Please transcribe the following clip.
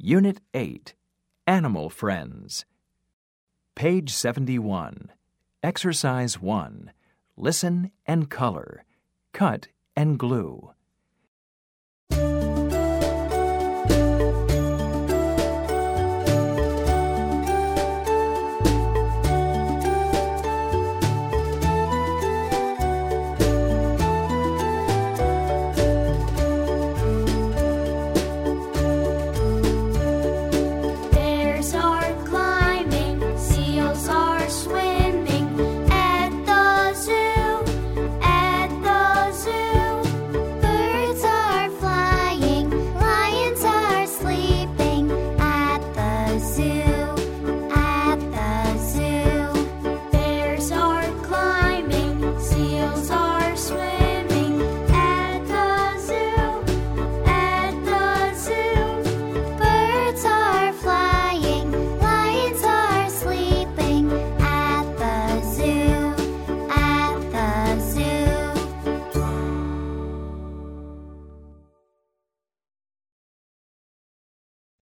Unit 8, Animal Friends. Page 71. Exercise 1. Listen and color. Cut and glue.